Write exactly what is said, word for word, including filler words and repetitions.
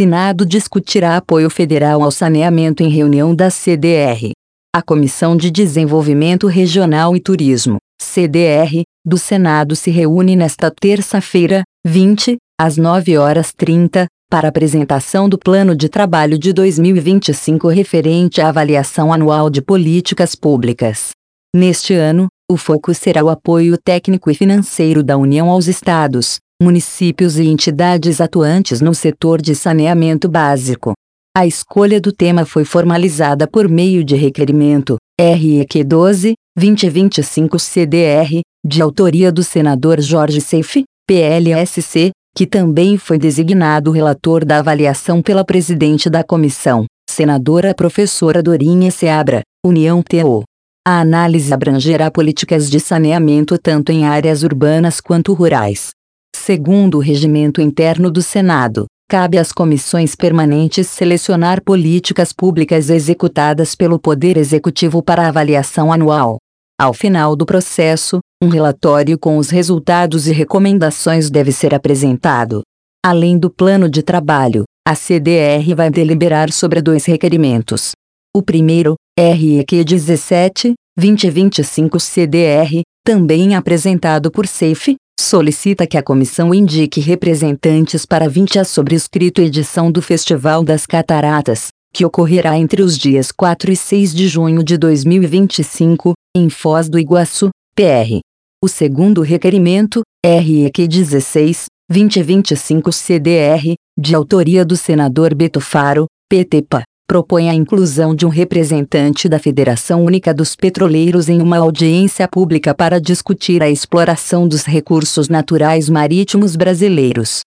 Senado discutirá apoio federal ao saneamento em reunião da C D R. A Comissão de Desenvolvimento Regional e Turismo, C D R, do Senado se reúne nesta terça-feira, vinte, às nove horas e trinta, para apresentação do Plano de Trabalho de dois mil e vinte e cinco referente à avaliação anual de políticas públicas. Neste ano, o foco será o apoio técnico e financeiro da União aos estados, municípios e entidades atuantes no setor de saneamento básico. A escolha do tema foi formalizada por meio de requerimento, R E Q doze, vinte e vinte e cinco C D R, de autoria do senador Jorge Seife, P L S C, que também foi designado relator da avaliação pela presidente da comissão, senadora professora Dorinha Seabra, União T O. A análise abrangerá políticas de saneamento tanto em áreas urbanas quanto rurais. Segundo o regimento interno do Senado, cabe às comissões permanentes selecionar políticas públicas executadas pelo Poder Executivo para avaliação anual. Ao final do processo, um relatório com os resultados e recomendações deve ser apresentado. Além do plano de trabalho, a C D R vai deliberar sobre dois requerimentos. O primeiro, R E Q dezessete, vinte e vinte e cinco C D R, também apresentado por Seife, solicita que a comissão indique representantes para vinte a sobrescrito edição do Festival das Cataratas, que ocorrerá entre os dias quatro e seis de junho de dois mil e vinte e cinco, em Foz do Iguaçu, P R. O segundo requerimento, R E Q dezesseis, vinte e vinte e cinco C D R, de autoria do senador Beto Faro, P T P A, propõe a inclusão de um representante da Federação Única dos Petroleiros em uma audiência pública para discutir a exploração dos recursos naturais marítimos brasileiros.